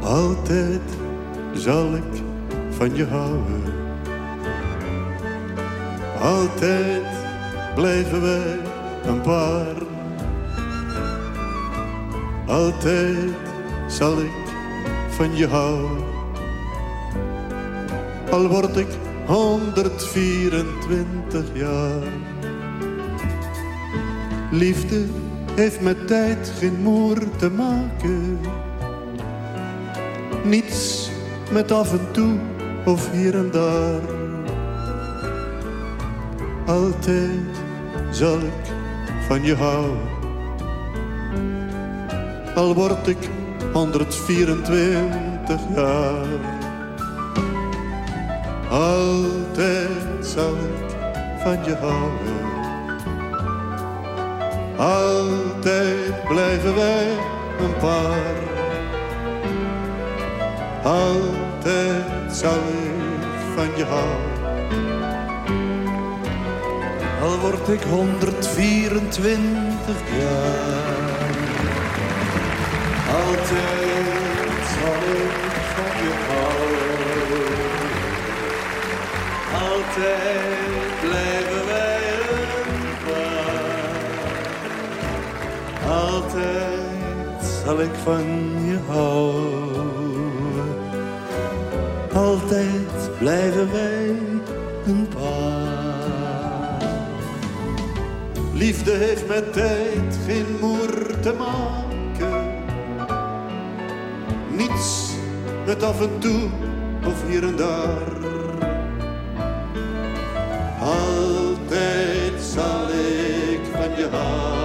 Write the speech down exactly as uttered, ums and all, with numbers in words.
Altijd zal ik van je houden. Altijd blijven wij een paar. Altijd zal ik van je houden. Al word ik honderdvierentwintig jaar. Liefde heeft met tijd geen moer te maken. Niets met af en toe of hier en daar. Altijd zal ik van je houden. Al word ik honderdvierentwintig jaar. Altijd zal ik van je houden. Altijd blijven wij een paar. Altijd zal ik van je houden. Al word ik honderdvierentwintig jaar. Altijd zal ik van je houden. Altijd blijven wij een paar. Altijd zal ik van je houden. Altijd blijven wij een paar. Liefde heeft met tijd geen moer te maken. Niets met af en toe of hier en daar. Altijd zal ik van je houden.